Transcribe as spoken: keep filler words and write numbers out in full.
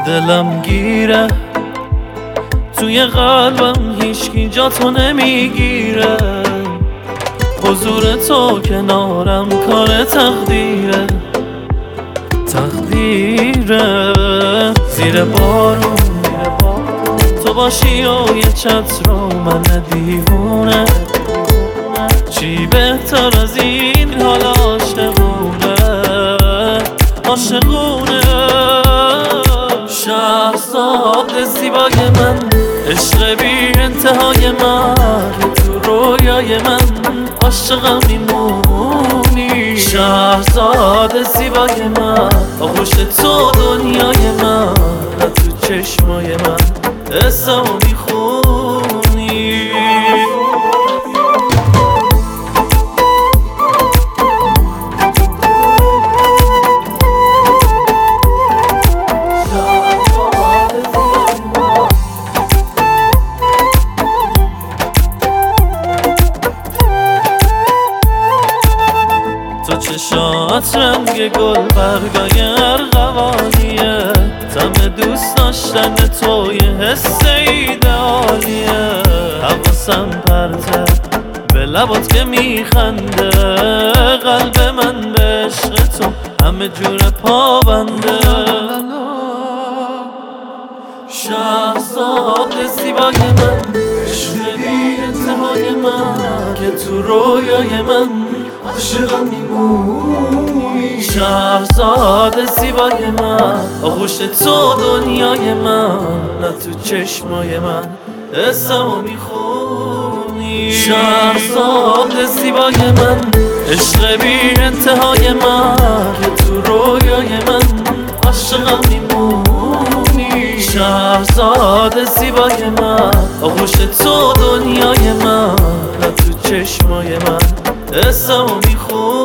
دلم گیره توی قلبم هیچکی جا تو نمیگیره. حضور تو کنارم کار تقدیره، تقدیره. زیر بارون تو باشی و یه چتر و من دیوونه. چی بهتر از این حال عاشقونه، عاشقونه. شهرزاد زیبای من، عشق بی انتهای من، تو رویای من عاشقم میمونی. شهرزاد زیبای من، آغوش تو دنیای من، تو چشمای من اسمو میخونی. تو چشات رنگ گل برگای ارغوانیه، تم دوست داشتن تو یه حس ایدئالیه. حواسم پرته به لبات که میخنده، قلب من به عشق تو همه جور پابنده. شهرزاد زیبای من، عشق بی انتهای من، که تو رویای من عاشقم میمونی. شهرزاد زیبای من، آغوش تو دنیای من، نه تو چشمای من اسمو میخونی. شهرزاد زیبای من، عشق بی انتهای من، که تو رویای من عاشقم میمونی. شهرزاد زیبای من، آغوش تو دنیای من، نه تو چشمای من اسمو میخونی.